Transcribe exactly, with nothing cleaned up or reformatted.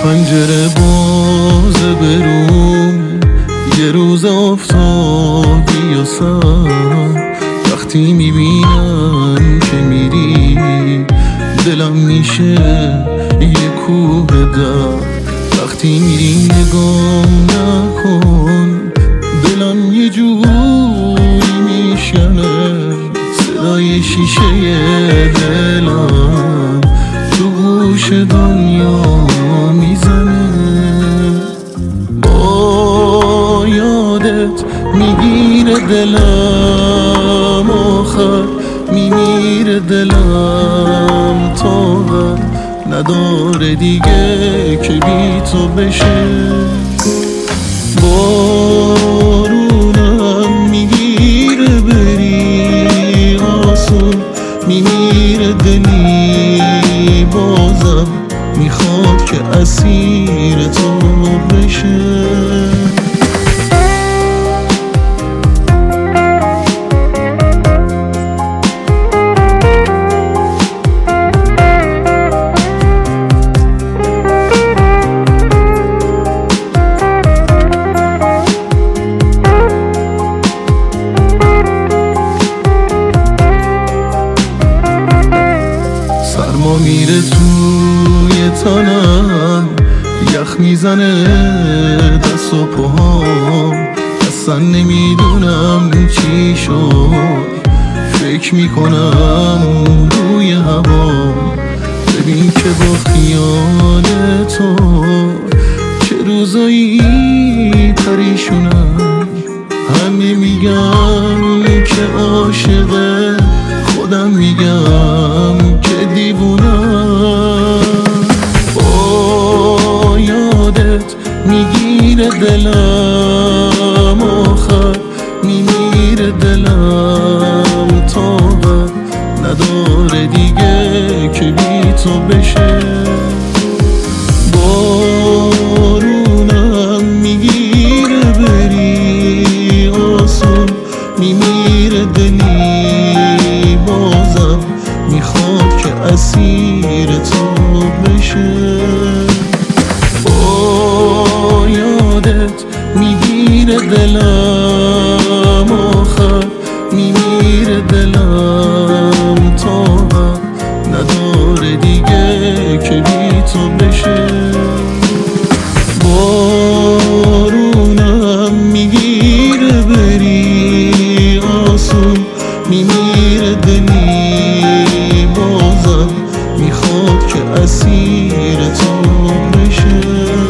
پنجره بازه بروم یه روز آفتابی و سر، وقتی میبینم که میری دلم میشه یه کوه در. وقتی میری نگام نکن دلم یه جوری میشنه، صدای شیشه دلم تو گوش دنیا میزنه. با یادت میگیره دلم، آخر میمیره دلم، طاقت نداره دیگه که بی تو بشه. بارونم میگیره بری آسون، میمیره دلی بازم میخواد که اسیر تو بشه. سرما میره توی تنم، یخ میزنه دست و پاهام، اصلا نمیدونم چی شد، فکر میکنم روی هوا. ببین که با خیال تو چه روزایی پریشونم، همه میگم که عاشقه، خودم میگم که دیوونم. با یادت میگیره دلم، آخر میمیره دلم، طاقت نداره دیگه که بی تو بشه. بارونم میگیره بری آسون، میمیره دلی بازم میخواد که اسیر تو بشه. با یادت میگیره دلم، آخر میمیره دلم، طاقت نداره دیگه که بی تو بشه. بارونم میگیره بری آسون، میمیره دلی بازم میخواد که اسیر تو بشه.